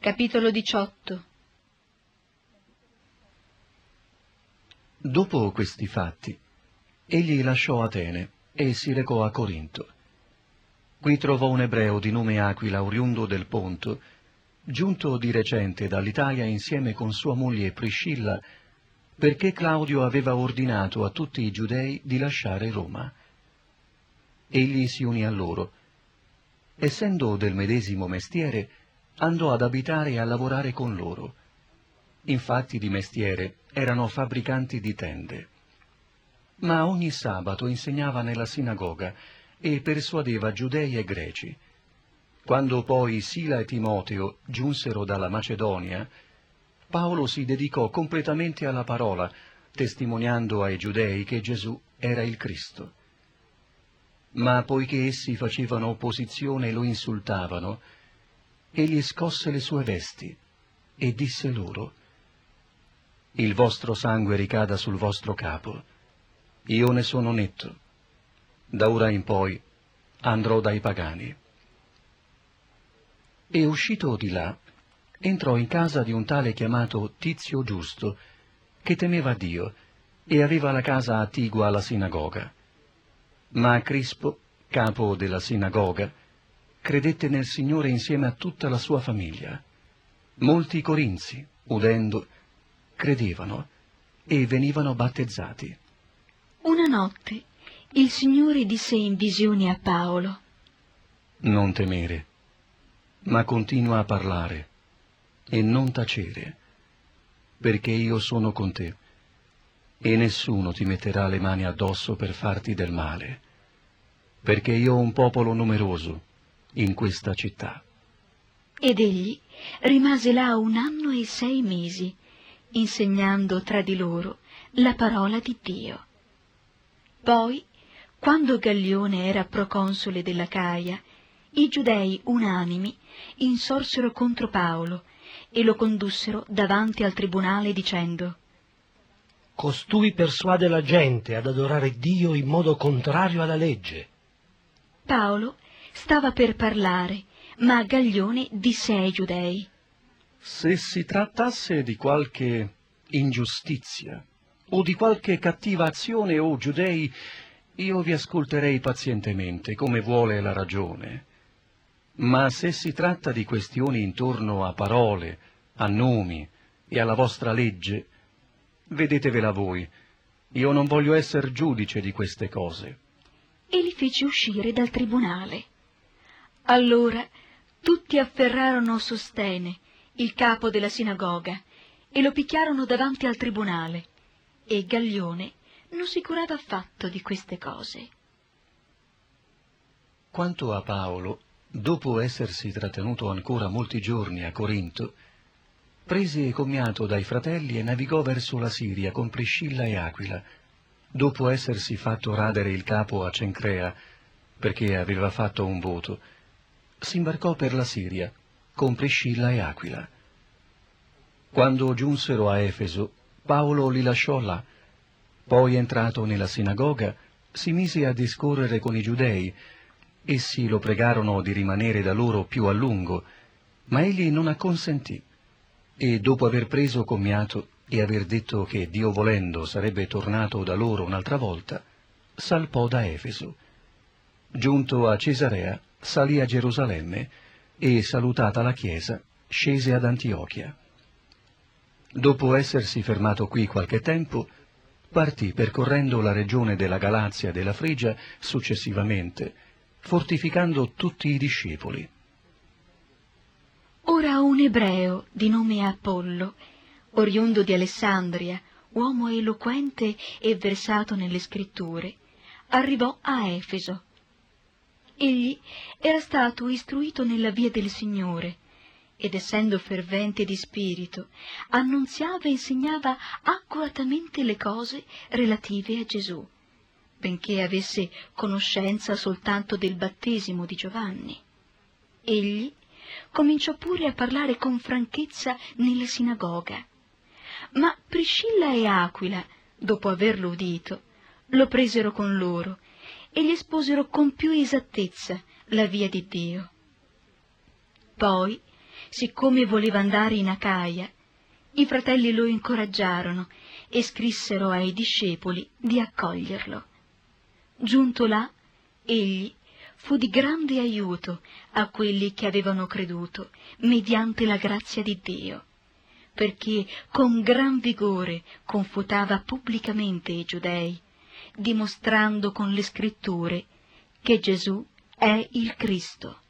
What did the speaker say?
Capitolo 18. Dopo questi fatti, egli lasciò Atene e si recò a Corinto. Qui trovò un ebreo di nome Aquila, oriundo del Ponto, giunto di recente dall'Italia insieme con sua moglie Priscilla, perché Claudio aveva ordinato a tutti i giudei di lasciare Roma. Egli si unì a loro. Essendo del medesimo mestiere, andò ad abitare e a lavorare con loro. Infatti di mestiere erano fabbricanti di tende. Ma ogni sabato insegnava nella sinagoga e persuadeva giudei e greci. Quando poi Sila e Timoteo giunsero dalla Macedonia, Paolo si dedicò completamente alla parola, testimoniando ai giudei che Gesù era il Cristo. Ma poiché essi facevano opposizione e lo insultavano, egli scosse le sue vesti e disse loro: «Il vostro sangue ricada sul vostro capo, io ne sono netto. Da ora in poi andrò dai pagani». E uscito di là, entrò in casa di un tale chiamato Tizio Giusto, che temeva Dio, e aveva la casa attigua alla sinagoga. Ma Crispo, capo della sinagoga, credette nel Signore insieme a tutta la sua famiglia. Molti corinzi, udendo, credevano e venivano battezzati. Una notte il Signore disse in visione a Paolo: «Non temere, ma continua a parlare e non tacere, perché io sono con te, e nessuno ti metterà le mani addosso per farti del male, perché io ho un popolo numeroso in questa città». Ed egli rimase là 1 anno e 6 mesi, insegnando tra di loro la parola di Dio. Poi, quando Gallione era proconsole dell'Acaia, i giudei unanimi insorsero contro Paolo e lo condussero davanti al tribunale dicendo: «Costui persuade la gente ad adorare Dio in modo contrario alla legge». Paolo stava per parlare, ma Gallione disse ai giudei: «Se si trattasse di qualche ingiustizia o di qualche cattiva azione, o giudei, io vi ascolterei pazientemente, come vuole la ragione. Ma se si tratta di questioni intorno a parole, a nomi e alla vostra legge, vedetevela voi, io non voglio essere giudice di queste cose». E li fece uscire dal tribunale. Allora tutti afferrarono Sostene, il capo della sinagoga, e lo picchiarono davanti al tribunale, e Gallione non si curava affatto di queste cose. Quanto a Paolo, dopo essersi trattenuto ancora molti giorni a Corinto, prese commiato dai fratelli e navigò verso la Siria con Priscilla e Aquila, dopo essersi fatto radere il capo a Cencrea, perché aveva fatto un voto. Si imbarcò per la Siria con Priscilla e Aquila. Quando giunsero a Efeso, Paolo li lasciò là. Poi, entrato nella sinagoga, si mise a discorrere con i giudei. Essi lo pregarono di rimanere da loro più a lungo, ma egli non acconsentì. E dopo aver preso commiato e aver detto che, Dio volendo, sarebbe tornato da loro un'altra volta, salpò da Efeso. Giunto a Cesarea, salì a Gerusalemme e, salutata la chiesa, scese ad Antiochia. Dopo essersi fermato qui qualche tempo, partì percorrendo la regione della Galazia e della Frigia successivamente, fortificando tutti i discepoli. Ora un ebreo di nome Apollo, oriundo di Alessandria, uomo eloquente e versato nelle scritture, arrivò a Efeso. Egli era stato istruito nella via del Signore, ed essendo fervente di spirito, annunziava e insegnava accuratamente le cose relative a Gesù, benché avesse conoscenza soltanto del battesimo di Giovanni. Egli cominciò pure a parlare con franchezza nella sinagoga, ma Priscilla e Aquila, dopo averlo udito, lo presero con loro e gli esposero con più esattezza la via di Dio. Poi siccome voleva andare in Acaia, i fratelli lo incoraggiarono e scrissero ai discepoli di accoglierlo. Giunto là, egli fu di grande aiuto a quelli che avevano creduto mediante la grazia di Dio, perché con gran vigore confutava pubblicamente i giudei, dimostrando con le scritture che Gesù è il Cristo,